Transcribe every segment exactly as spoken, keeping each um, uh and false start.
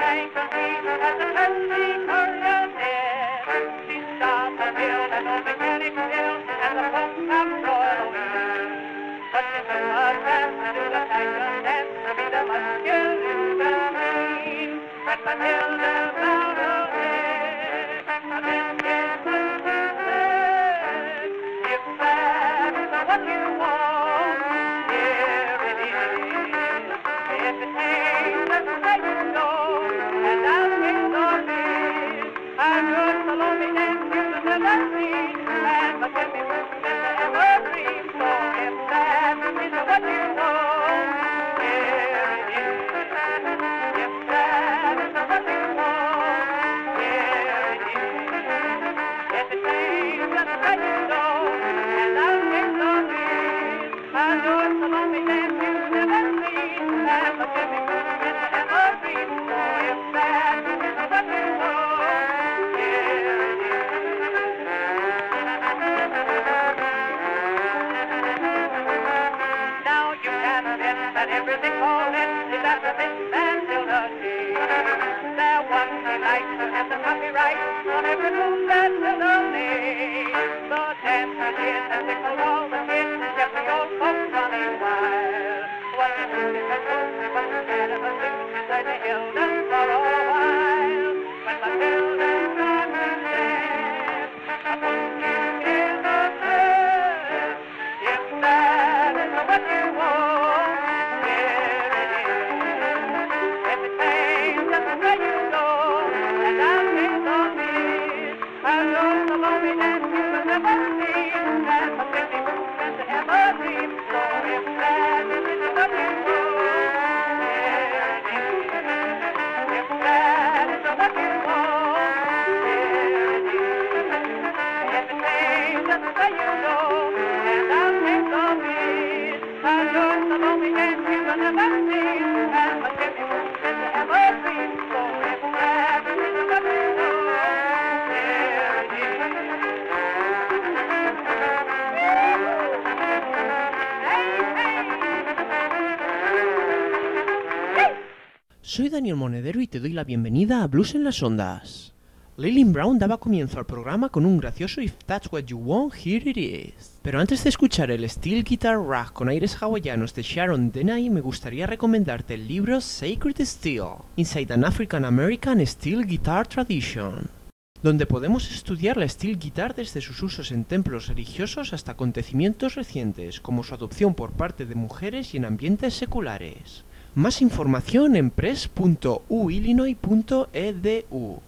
Soy Daniel Monedero y te doy la bienvenida a Blues en las Ondas. Leland Brown daba comienzo al programa con un gracioso If That's What You Want, Here It Is. Pero antes de escuchar el Steel Guitar Rag con aires hawaianos de Sharon Denay, me gustaría recomendarte el libro Sacred Steel, Inside an African American Steel Guitar Tradition, donde podemos estudiar la steel guitar desde sus usos en templos religiosos hasta acontecimientos recientes, como su adopción por parte de mujeres y en ambientes seculares. Más información en press punto u illinois punto e d u.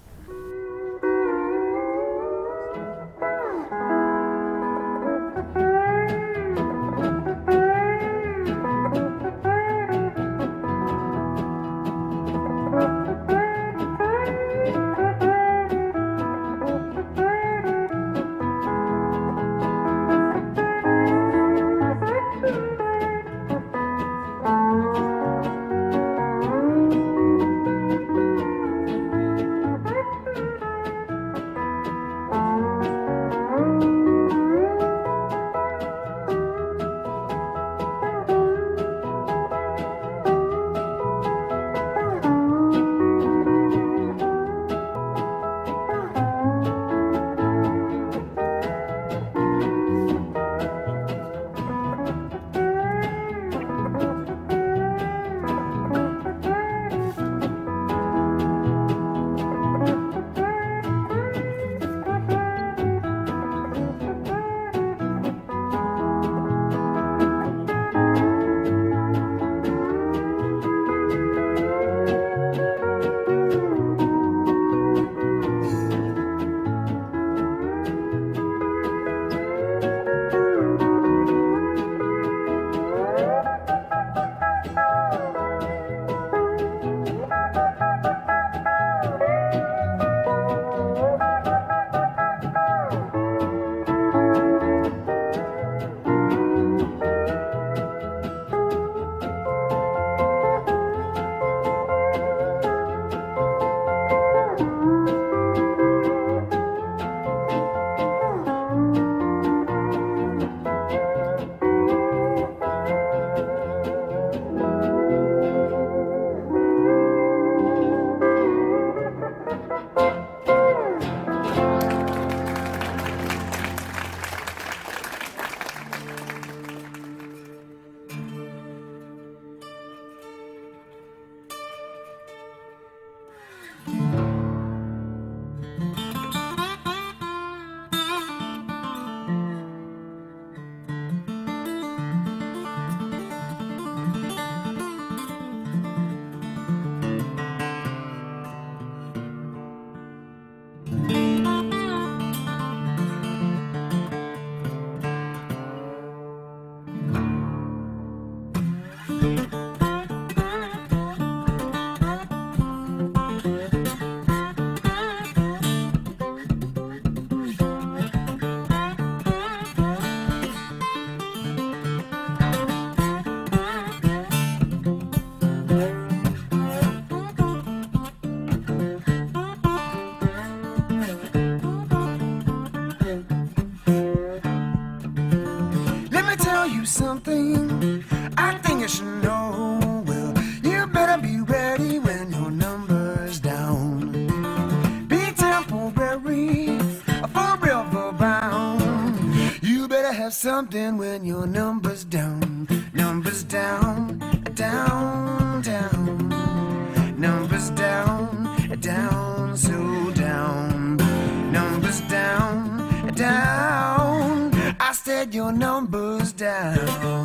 something when your number's down. Numbers down, down, down. Numbers down, down, so down. Numbers down, down. I said your number's down.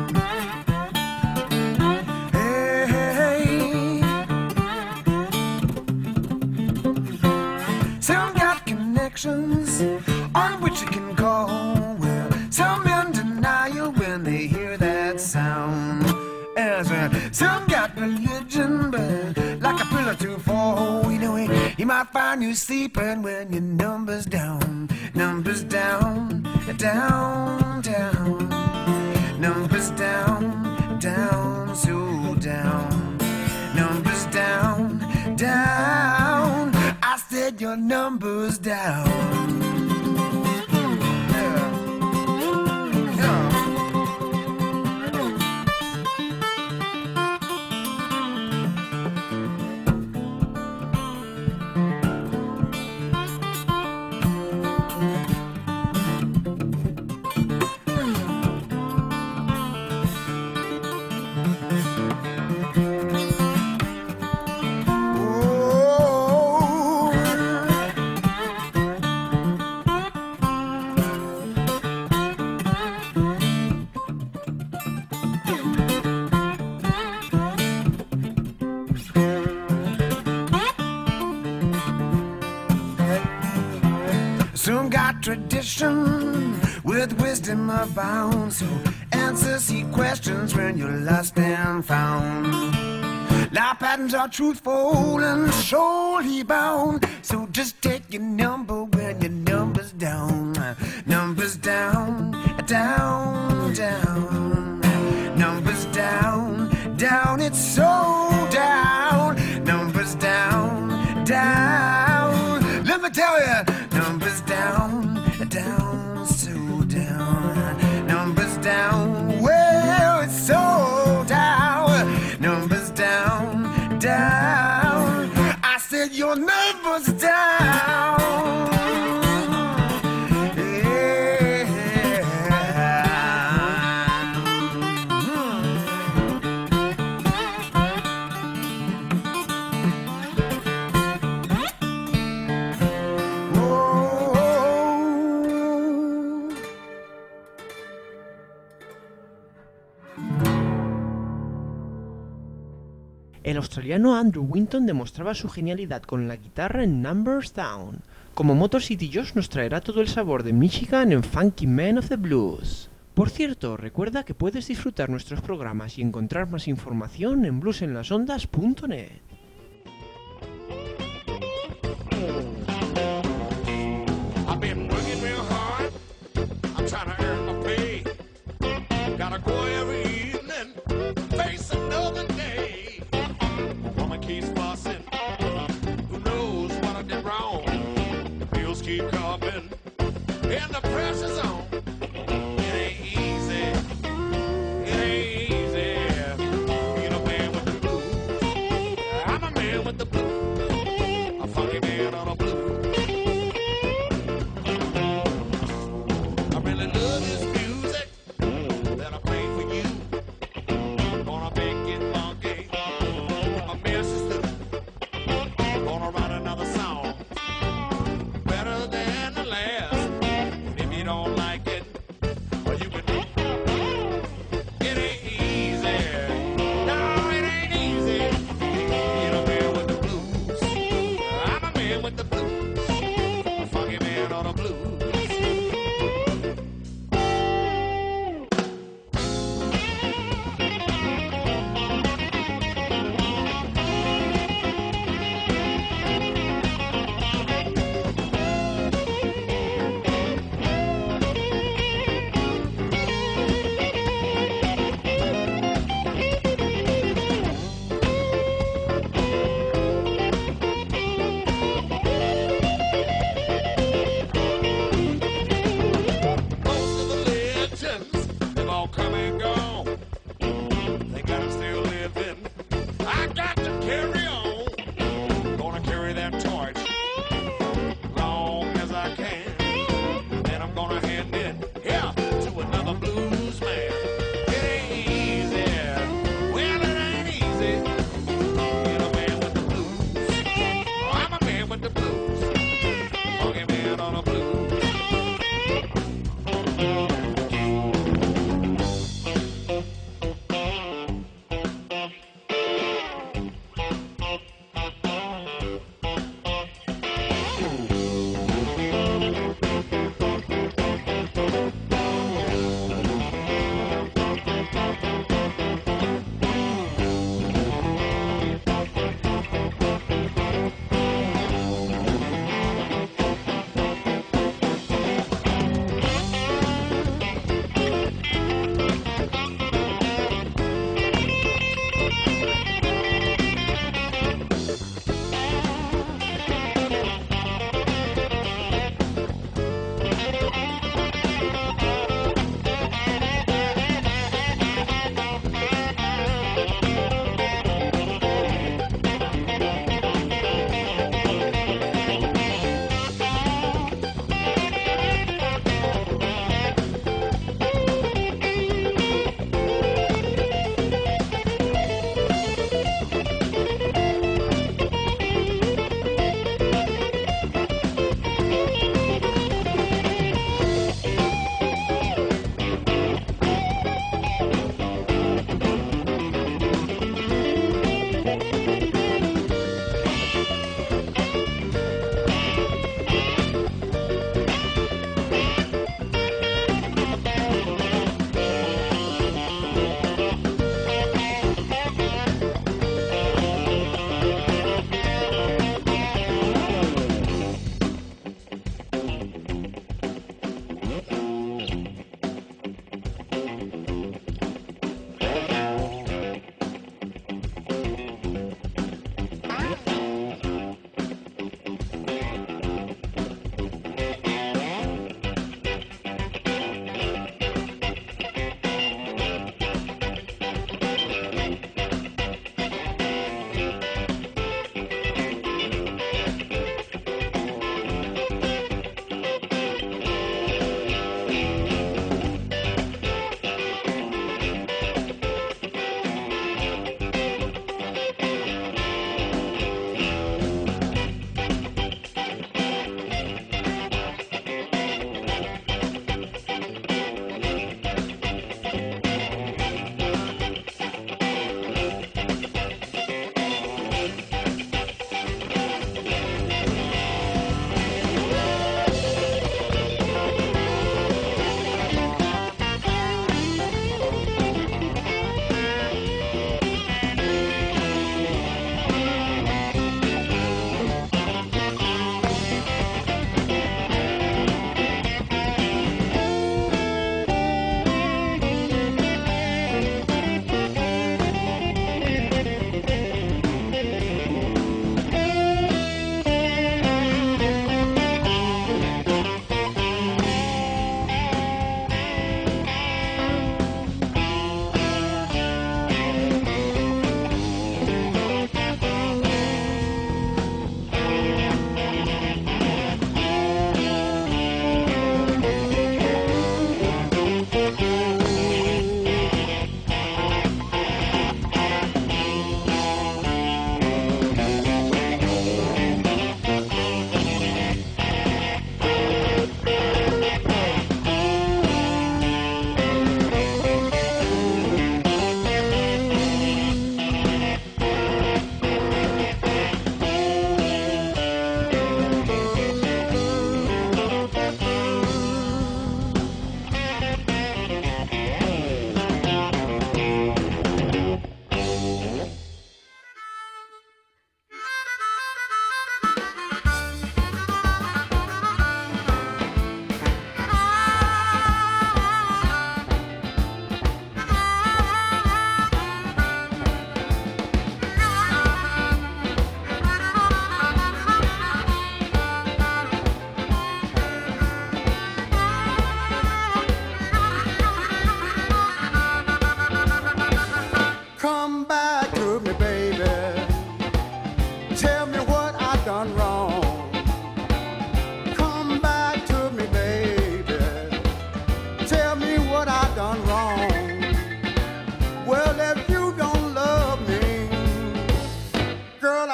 Hey, hey, hey. Some got connections on which you can call. Well, some in denial when they hear that sound. As well, some got religion, but like a pillar to fall. You know, you might find you sleeping when your number's down. Numbers down, down, down. Numbers down, down, so down. Numbers down, down. I said your number's down. Some got tradition with wisdom abound. So answer see questions when you're lost and found. Life patterns are truthful and surely bound. So just take your number when your number's down. Numbers down, down, down. Numbers down, down, it's so down. Numbers down, down. Let me tell you, numbers down, down, so down. Numbers down, well, it's so down. Numbers down, down. I said your numbers down. El australiano Andrew Winton demostraba su genialidad con la guitarra en Numbers Down. Como Motor City Josh nos traerá todo el sabor de Michigan en Funky Man of the Blues. Por cierto, recuerda que puedes disfrutar nuestros programas y encontrar más información en blues en las ondas punto net. I've been working real hard. I'm trying to earn my pay. Gotta go every evening, face another day. Woman keeps fussing. Who knows what I did wrong? The bills keep coming, and the pressure's on. It ain't easy. It ain't easy. Being a man with the blues. I'm a man with the blues. A funky man on a blues. Better than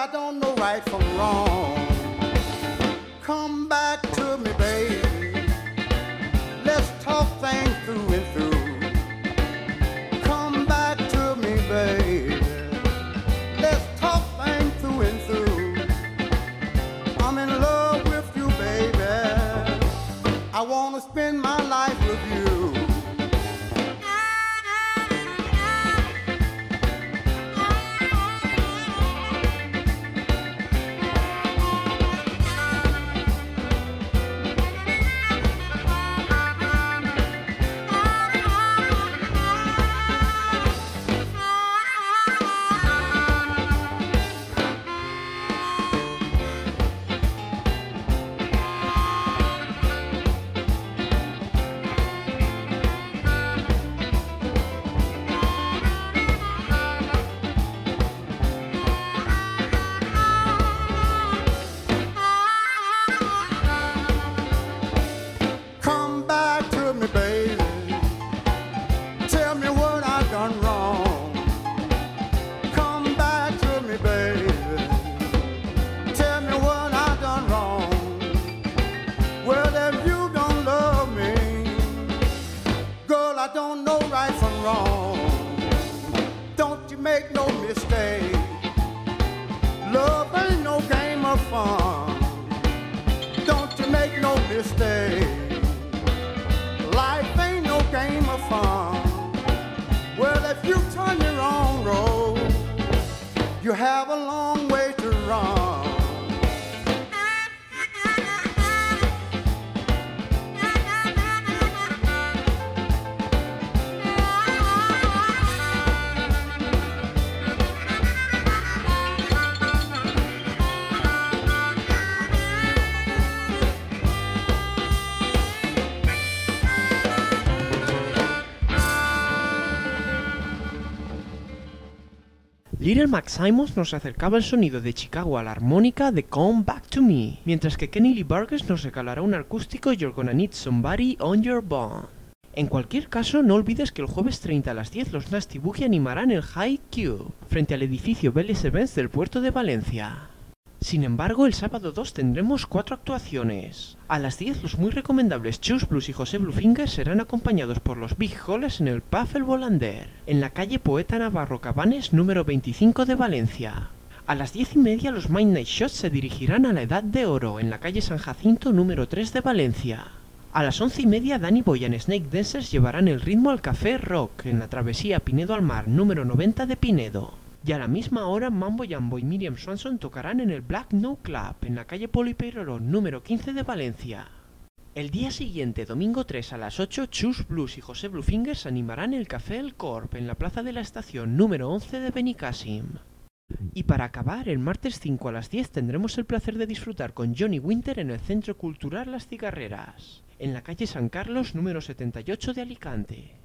I don't know right from wrong. Come back to me, baby. Let's talk things through and through. Come back to me, baby. Let's talk things through and through. I'm in love with you, baby. I wanna spend my life with you. Little Max Simons nos acercaba el sonido de Chicago a la armónica de Come Back to Me, mientras que Kenny Lee Burgess nos regalará un acústico You're Gonna Need Somebody on Your Bone. En cualquier caso, no olvides que el jueves treinta a las diez los Nasty Boogie animarán el High Q, frente al edificio Vélez Events del puerto de Valencia. Sin embargo, el sábado dos tendremos cuatro actuaciones. A las diez los muy recomendables Chus Blues y José Bluefinger serán acompañados por los Big Holes en el Pub El Volander, en la calle Poeta Navarro Cabanes número veinticinco de Valencia. A las diez y media los Midnight Shots se dirigirán a la Edad de Oro, en la calle San Jacinto número tres de Valencia. A las once y media Danny Boy and Snake Dancers llevarán el ritmo al Café Rock, en la travesía Pinedo al Mar número noventa de Pinedo. Y a la misma hora Mambo Jambo y Miriam Swanson tocarán en el Black No Club, en la calle Polo y Peirolón número quince de Valencia. El día siguiente, domingo tres a las ocho, Chus Blues y José Bluefingers animarán el Café El Corp, en la plaza de la estación número once de Benicàssim. Y para acabar, el martes cinco a las diez tendremos el placer de disfrutar con Johnny Winter en el Centro Cultural Las Cigarreras, en la calle San Carlos número setenta y ocho de Alicante.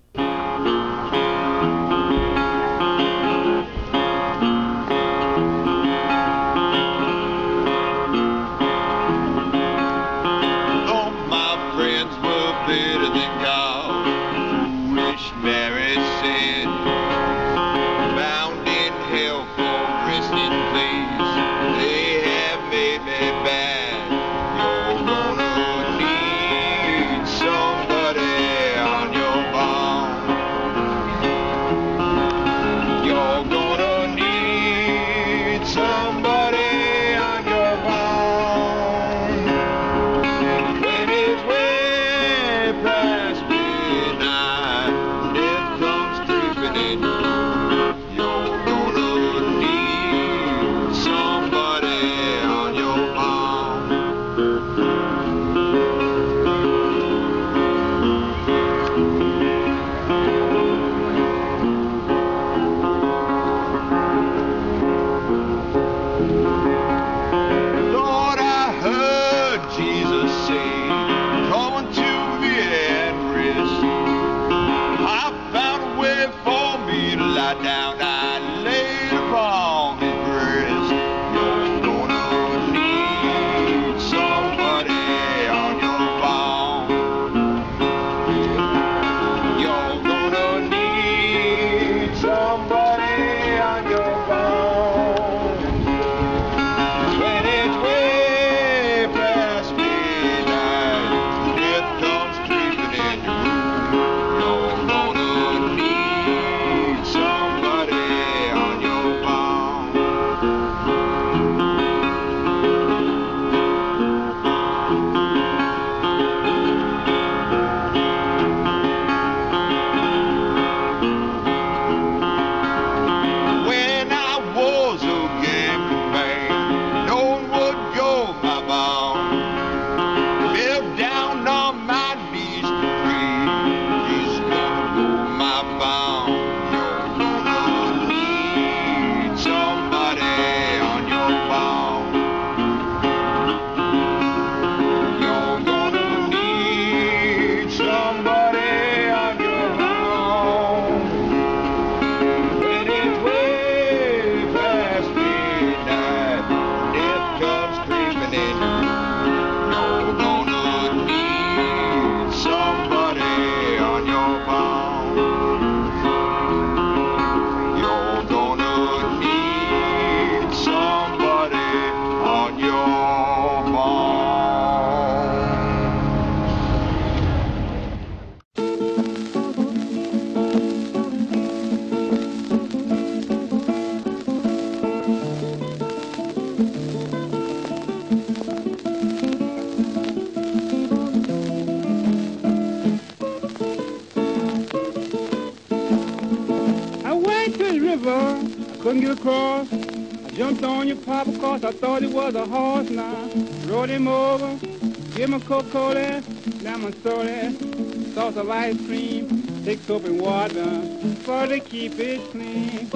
couldn't get across. I jumped on your papa cause I thought it was a horse now. Rode him over, give him a Coca-Cola, lemon soda, sauce of ice cream, take soap and water for to keep it clean.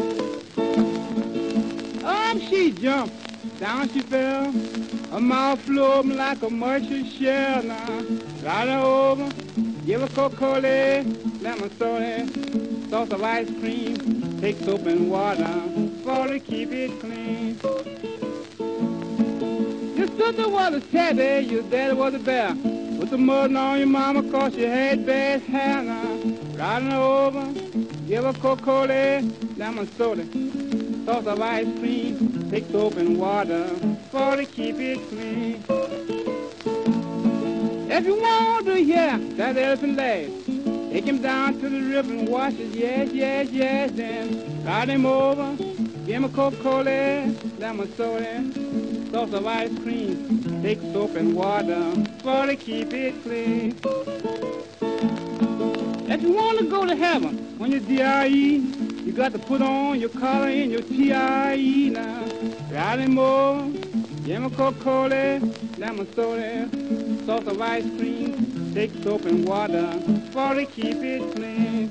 Up she jumped, down she fell, her mouth flew open like a merchant shell now. Ride her over, give her Coca-Cola, lemon soda, sauce of ice cream, take soap and water for to keep it clean. Your sister was a teddy, your daddy was a bear. Put the mud on your mama cause she had bad hair now. Riding her over, give her Coca-Cola, lemon soda, sauce of ice cream, take soap and water for to keep it clean. If you want to hear that elephant laugh, take him down to the river and wash it, yes, yes, yes, then ride him over, give him a Coca-Cola, lemon soda, sauce of ice cream, take soap and water for to keep it clean. If you want to go to heaven when you're D I E, you got to put on your collar and your T I E now. Ride him over, give him a Coca-Cola, lemon soda, sauce of ice cream, take soap and water for to keep it clean.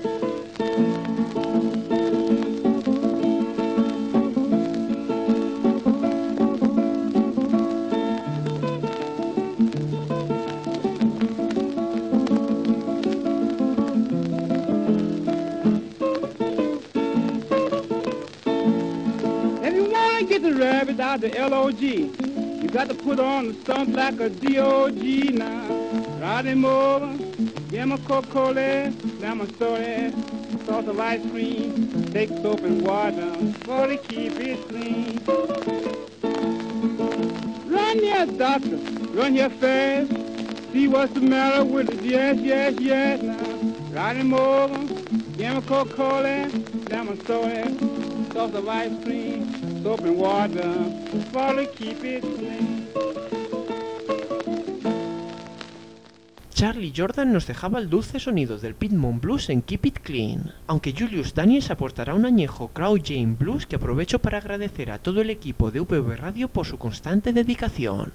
Rabbit out the L O G, you got to put on the stump like a D O G now. Ride him over, give him a Coca-Cola, lemon soda, sauce of ice cream, take soap and water for to keep it clean. Run here, doctor, run here fast, see what's the matter with it, yes, yes, yes now. Ride him over, give him a Coca-Cola, lemon soda, sauce of ice cream, soap and water for to keep it clean. Charlie Jordan nos dejaba el dulce sonido del Piedmont Blues en Keep It Clean, aunque Julius Daniels aportará un añejo Crow Jane Blues que aprovecho para agradecer a todo el equipo de U P V Radio por su constante dedicación.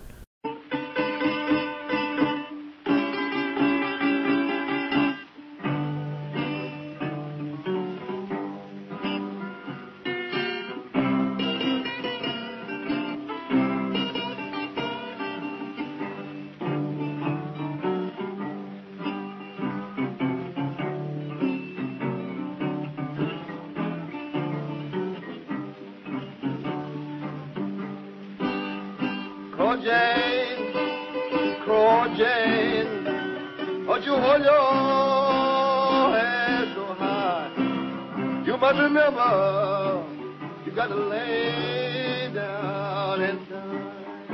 Crow Jane, Crow Jane, don't you hold your head so high. You must remember, you got to lay down and die.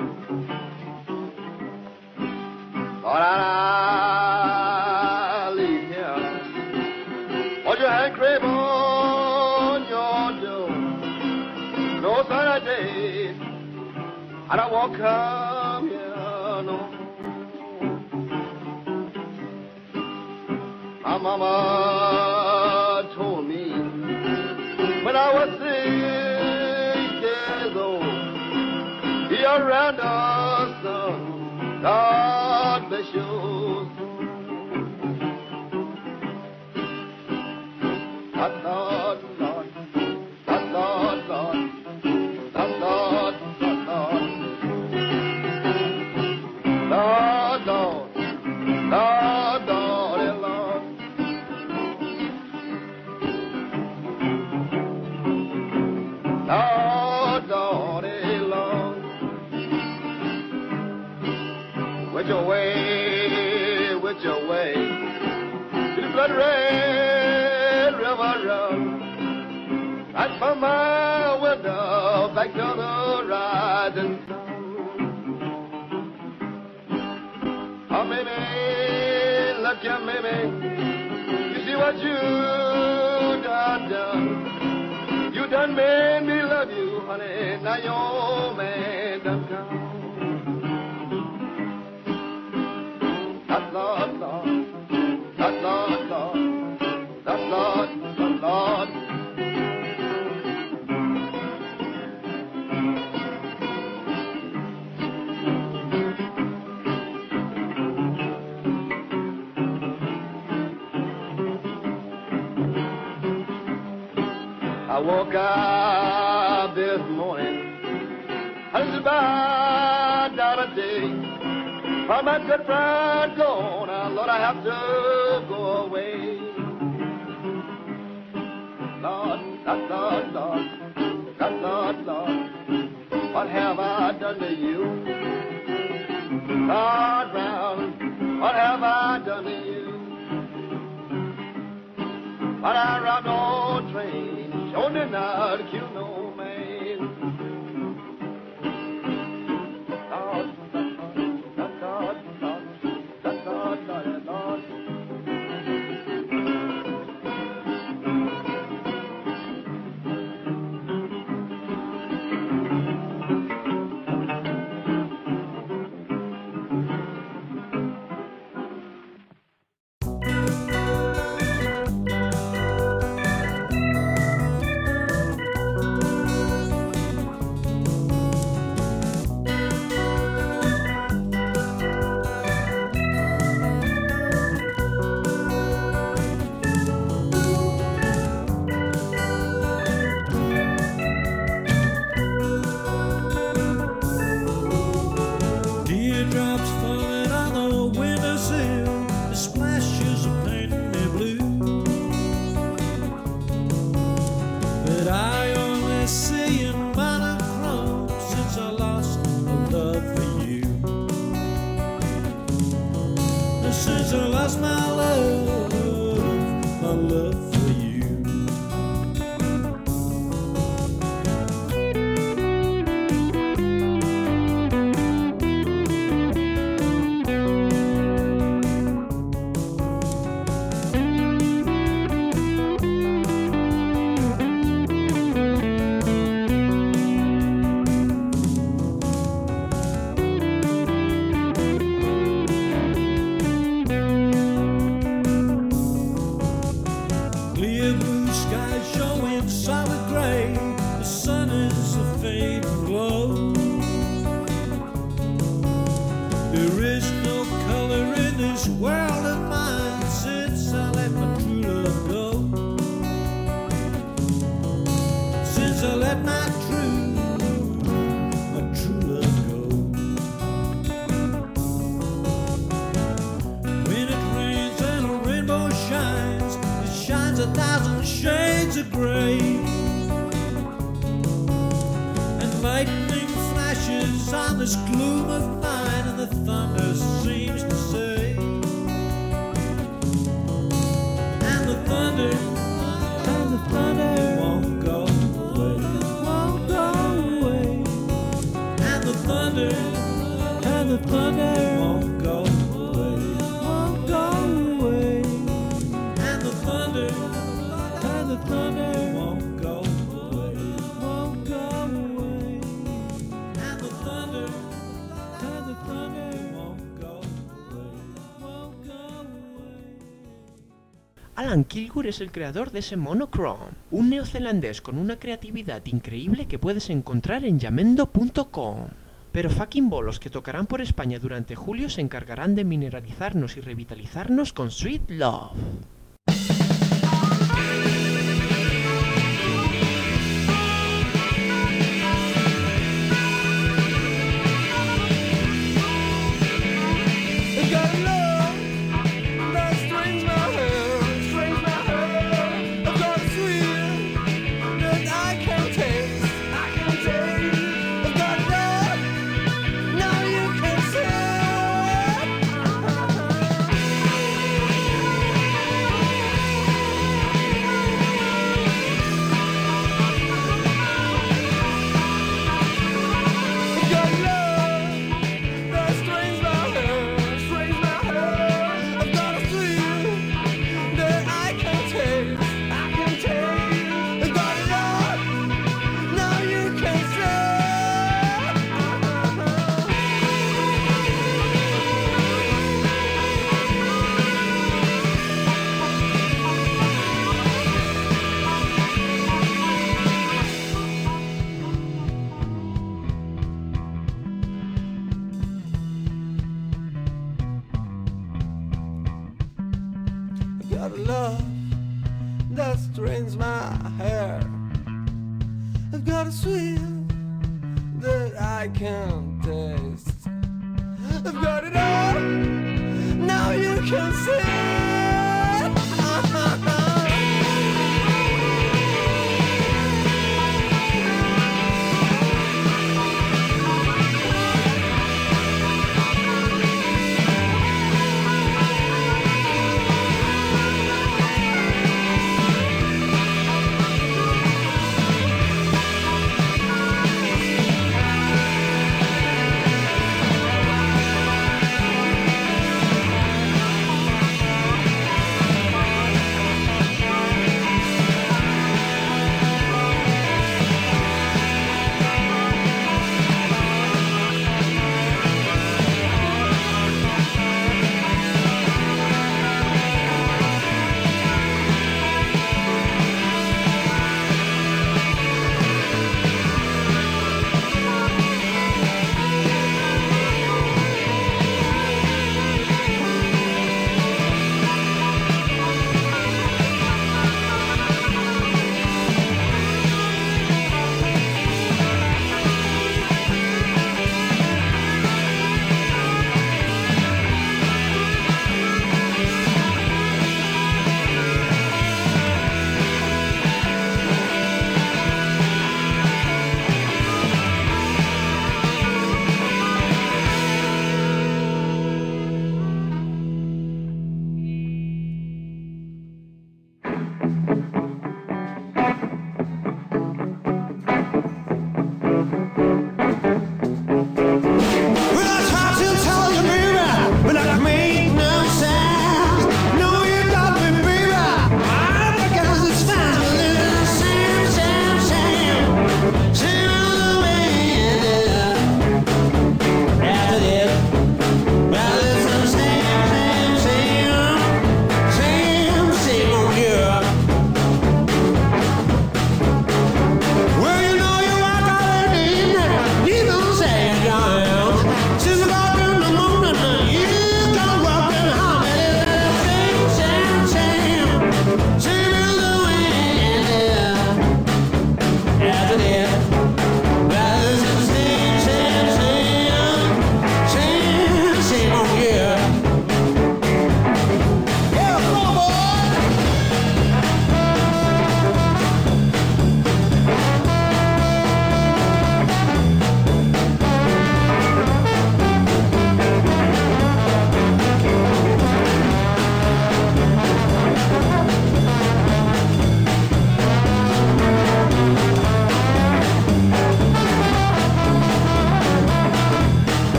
Thought I'd leave here, hold your hand crave on your door. No sunny day, I don't want to come here no more. My mama told me when I was six years old, be around us, son, God bless you. Lord, Lord, Lord, Lord, Lord, Lord, Lord. Lord, Lord, Lord, Lord, and Lord. Lord, Lord, and Lord. With your way, with your way, to the blood red river run. Right from my window back to the rising sun. Oh, baby, look at baby, you see what you done done. You done made me love you, honey, now your man done gone. That Lord, Lord, that Lord, Lord, that Lord, that Lord. I woke up this morning, I was about down a day. Found my good friend gone, I Lord, I have to go away. Lord, Lord, Lord, Lord, Lord, Lord, Lord, what have I done to you? Lord Brown, what have I done to you? But I ride no train, sure did not kill no man. Lord, Lord, Lord, Lord, Lord, Lord, Lord. Teardrops falling on the windowsill, the splashes are painting me blue. But I only see in monochrome since I lost my love for you. Since I lost my love, my love for you. Clear blue sky showing solid gray, the sun is a fading glow. There is no color in this world of mine since I let my true love go. Since I let my true, my true love go. When it rains and a rainbow shines, it shines a thousand shades of gray. And lightning flashes on this gloom of mine, and the thunder seems to say, and the thunder, and the thunder won't go away, won't go away. And the thunder, and the thunder won't go away, won't go away. And the thunder, and the thunder won't go away, won't go away. And the thunder, and the thunder won't go away, won't go away. Alan Kilgour es el creador de ese Monochrome, un neozelandés con una creatividad increíble que puedes encontrar en yamendo punto com. Pero fucking bolos que tocarán por España durante julio se encargarán de mineralizarnos y revitalizarnos con Sweet Love. Got a love that strains my hair. got a sweet that I can't taste. I've got it all, now you can see.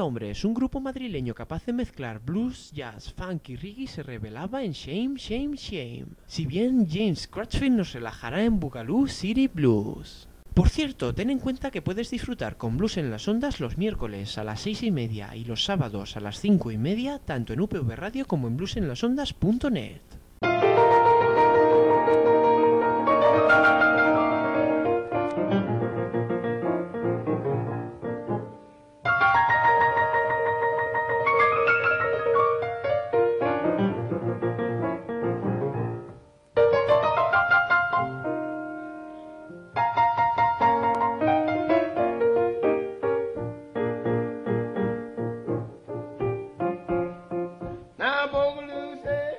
Hombres, un grupo madrileño capaz de mezclar blues, jazz, funk y reggae, se revelaba en Shame, Shame, Shame. Si bien James Crutchfield nos relajará en Boogaloo City Blues. Por cierto, ten en cuenta que puedes disfrutar con Blues en las Ondas los miércoles a las seis y media y los sábados a las cinco y media, tanto en U P V Radio como en blues en las ondas punto net. Now, Boogaloo said,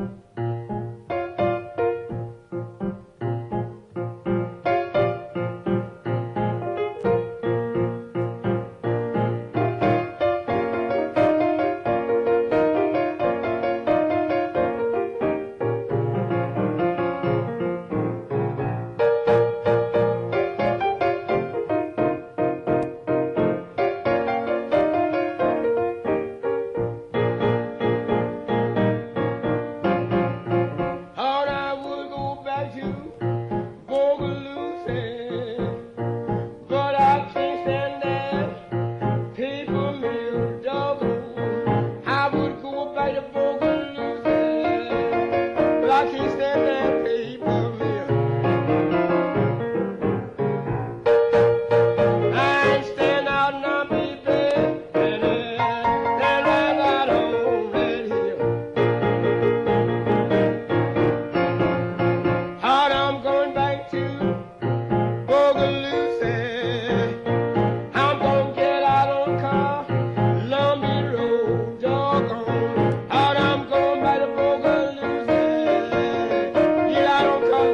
thought I would go back to Boogaloo said, but I can't stand that paper mill double. I would go back to Boogaloo said, but I can't stand that paper mill. I ain't stand out now, baby, and uh, stand right out on that hill. Thought I'm going back to Boogaloo said, I'm gonna get out on car, Lumbee Road, doggone. Thought I'm going back to Boogaloo said, get out on car,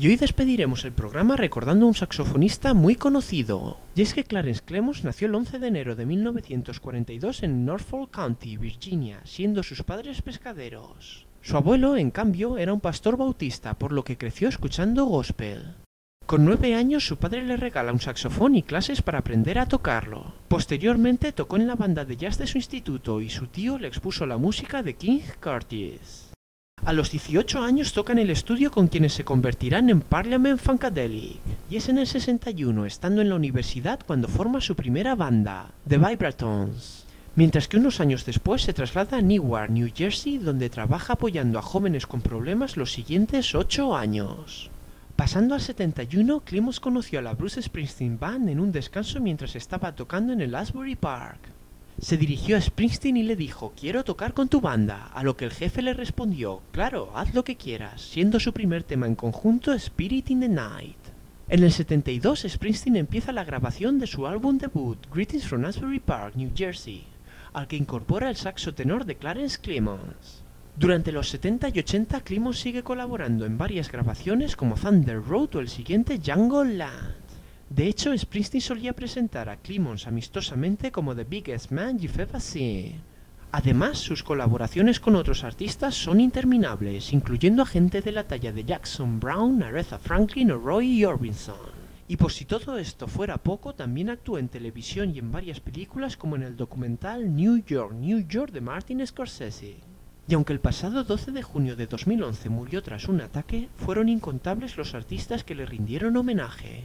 hoy despediremos el programa recordando a un saxofonista muy conocido. Y es que Clarence Clemons nació el once de enero de mil novecientos cuarenta y dos en Norfolk County, Virginia, siendo sus padres pescaderos. Su abuelo, en cambio, era un pastor bautista, por lo que creció escuchando gospel. Con nueve años su padre le regala un saxofón y clases para aprender a tocarlo. Posteriormente tocó en la banda de jazz de su instituto y su tío le expuso la música de King Curtis. A los dieciocho años toca en el estudio con quienes se convertirán en Parliament Funkadelic, y es en el sesenta y uno, estando en la universidad, cuando forma su primera banda, The Vibratones. Mientras que unos años después se traslada a Newark, New Jersey, donde trabaja apoyando a jóvenes con problemas los siguientes ocho años. Pasando al setenta y uno, Clemons conoció a la Bruce Springsteen Band en un descanso mientras estaba tocando en el Asbury Park. Se dirigió a Springsteen y le dijo: «Quiero tocar con tu banda», a lo que el jefe le respondió: «Claro, haz lo que quieras», siendo su primer tema en conjunto Spirit in the Night. En el setenta y dos, Springsteen empieza la grabación de su álbum debut, Greetings from Asbury Park, New Jersey, al que incorpora el saxo tenor de Clarence Clemons. Durante los setenta y ochenta, Clemons sigue colaborando en varias grabaciones como Thunder Road o el siguiente Jungle Land. De hecho, Springsteen solía presentar a Clemons amistosamente como The Biggest Man You've Ever Seen. Además, sus colaboraciones con otros artistas son interminables, incluyendo a gente de la talla de Jackson Browne, Aretha Franklin o Roy Orbison. Y por si todo esto fuera poco, también actuó en televisión y en varias películas como en el documental New York, New York de Martin Scorsese. Y aunque el pasado doce de junio de dos mil once murió tras un ataque, fueron incontables los artistas que le rindieron homenaje.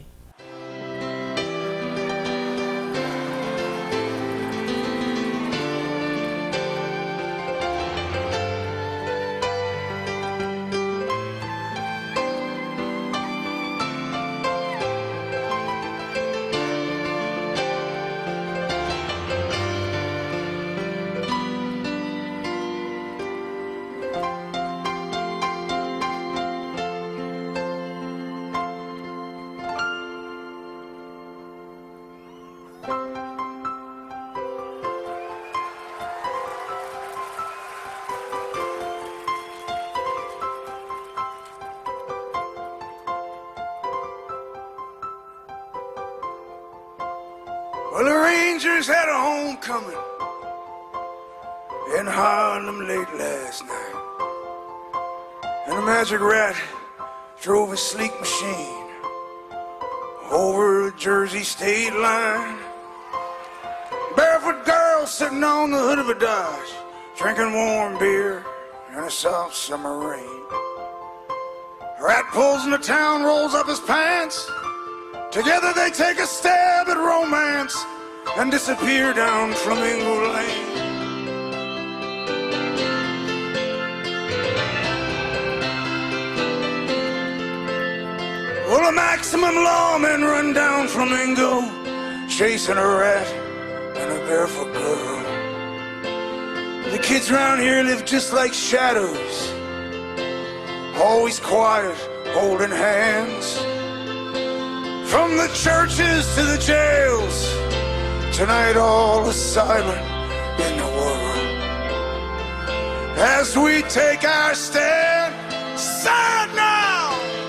Well, the Rangers had a homecoming in Harlem late last night. And the Magic Rat drove his sleek machine over the Jersey state line. Barefoot girl sitting on the hood of a Dodge, drinking warm beer in a soft summer rain. Rat pulls into town, rolls up his pants. Together they take a stab at romance and disappear down Flamingo Lane. Well, the maximum lawmen run down Flamingo, chasing a rat and a barefoot girl. The kids around here live just like shadows, always quiet, holding hands. From the churches to the jails, tonight all is silent in the world. As we take our stand, sad now!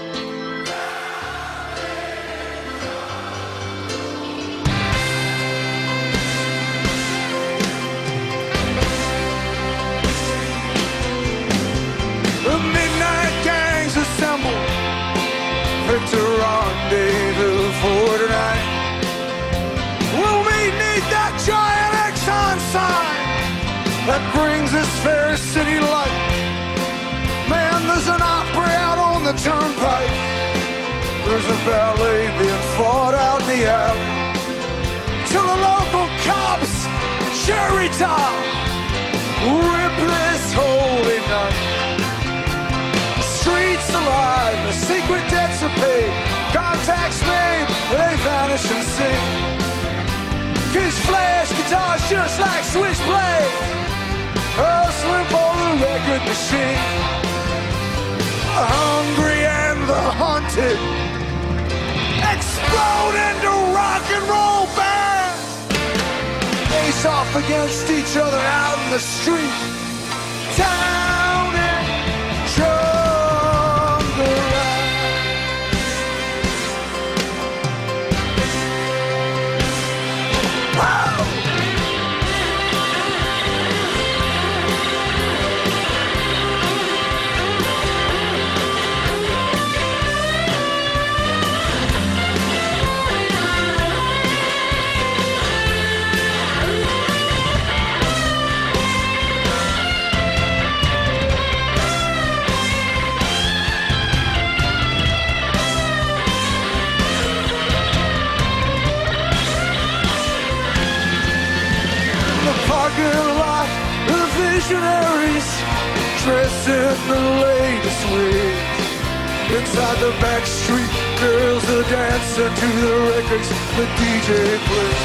The midnight gangs assemble to rendezvous for tonight. We'll meet neath that giant Exxon sign that brings this fair city light. Man, there's an opera out on the turnpike. There's a ballet being fought out in the alley. Till the local cops cherry top rip this holy night. Streets alive, the secret debts are paid. Contacts made, they vanish and sing. Kids flash guitars just like switchblades. Oh, slim for the record machine. The hungry and the hunted explode into rock and roll bands. Face off against each other out in the street. Town and jungle. parking lot of visionaries dressed in the latest ways. Inside the back street, girls are dancing to the records the D J plays.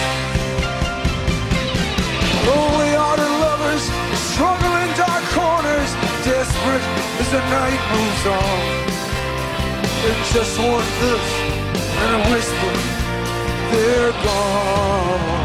Lonely-hearted lovers struggle in dark corners, desperate as the night moves on. They just want this and a whisper, they're gone.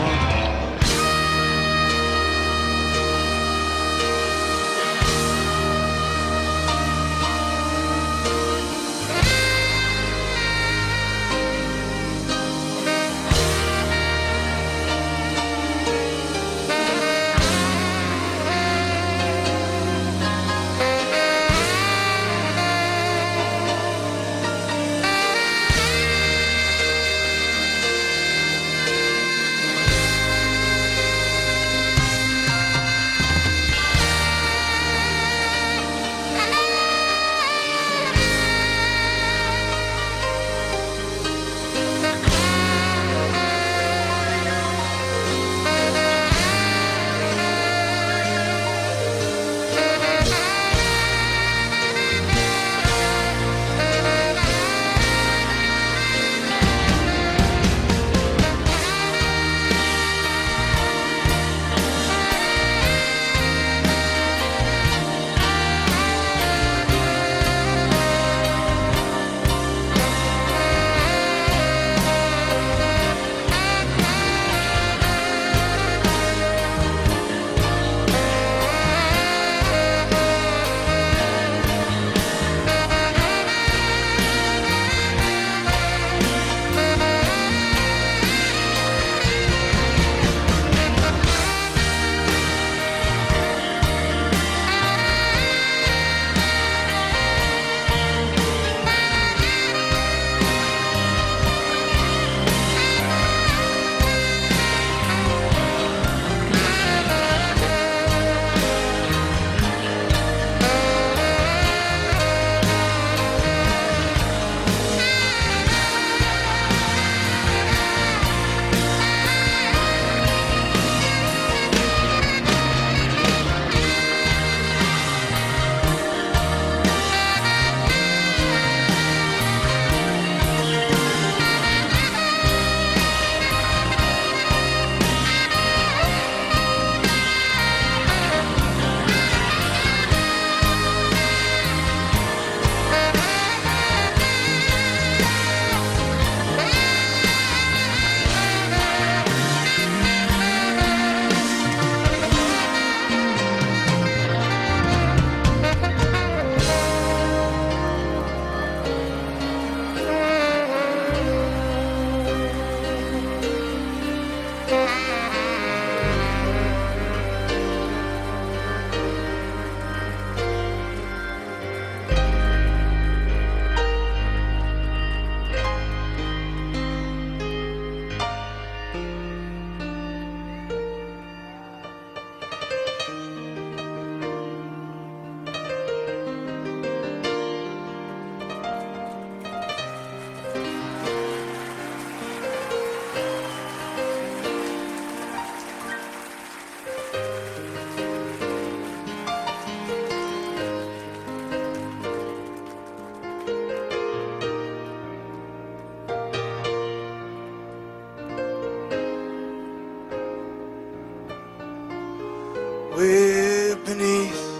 Way beneath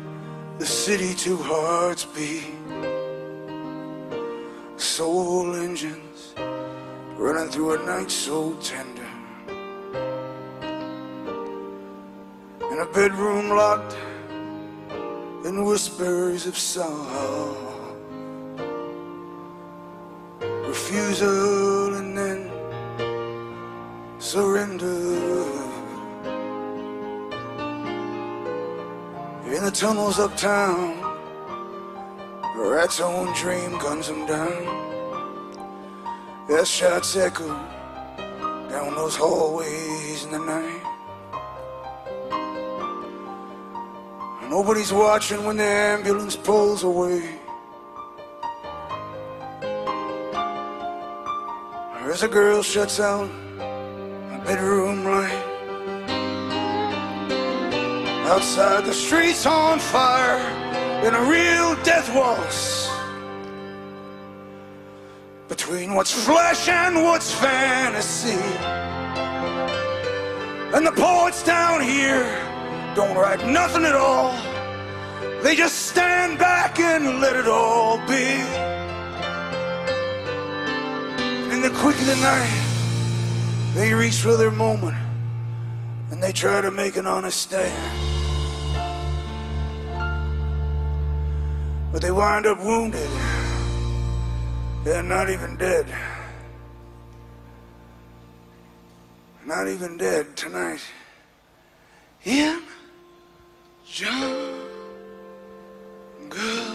the city, two hearts beat, soul engines running through a night so tender. In a bedroom locked in whispers of sorrow, refusal and then surrender. In the tunnels uptown, a rat's own dream guns him down. As shots echo down those hallways in the night. Nobody's watching when the ambulance pulls away. As a girl shuts out a bedroom light, Outside the streets on fire in a real death waltz between what's flesh and what's fantasy. And the poets down here don't write nothing at all. They just stand back and let it all be. And in the quick of the night, they reach for their moment and they try to make an honest stand. But they wind up wounded. They're not even dead. Not even dead tonight. In jungle.